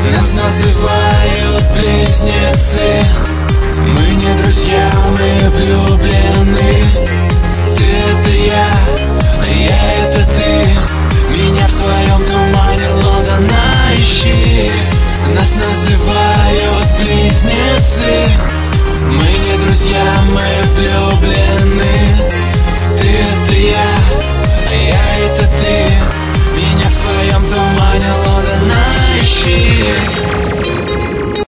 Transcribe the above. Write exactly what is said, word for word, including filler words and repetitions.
Нас называют близнецы. Мы не друзья, мы влюблены.